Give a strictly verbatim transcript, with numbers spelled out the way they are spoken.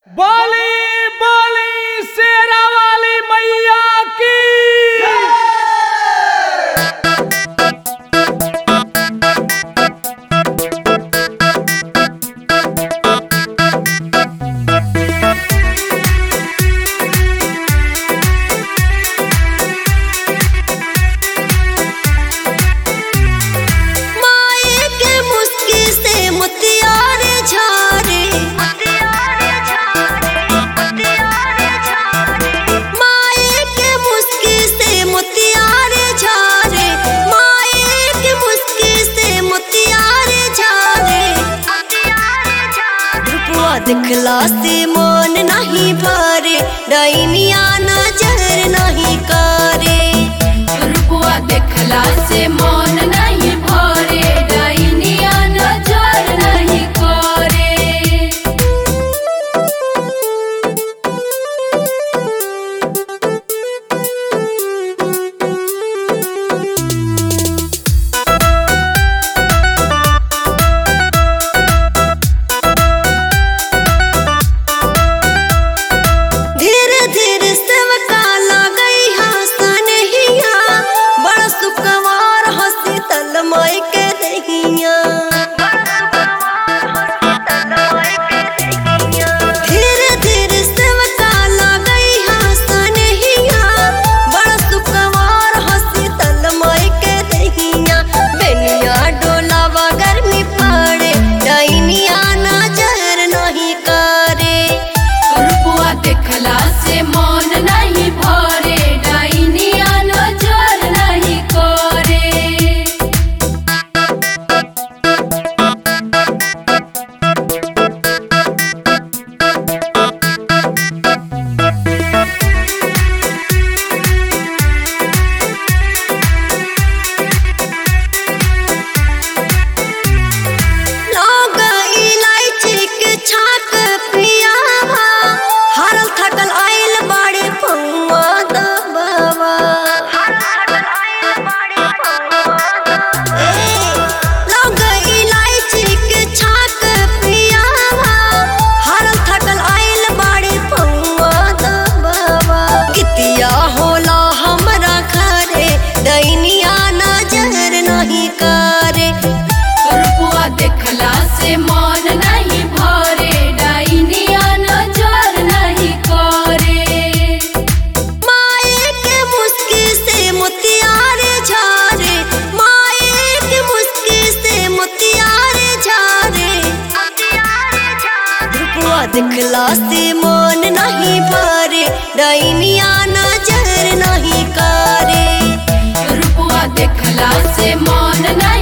बोली बोली शेरा वाली मैया की दिखला से मन नहीं भरे, डाइनिया नजर नहीं करे। रुपवा देखला से मन नहीं भरे, डाइनिया नजर नहीं करे। देखला से मन नहीं भरे, डाइनिया नजर नहीं करे। देखला से मन नहीं भरे, डाइनिया नजर नहीं करे। माए के मुस्की से मोतियारे झारे, माए के मुस्की से मोतियारे झारे। रुपवा देखला से मन नहीं भरे, डाइनिया नजर नहीं करे। रुपवा देखला से मन नहीं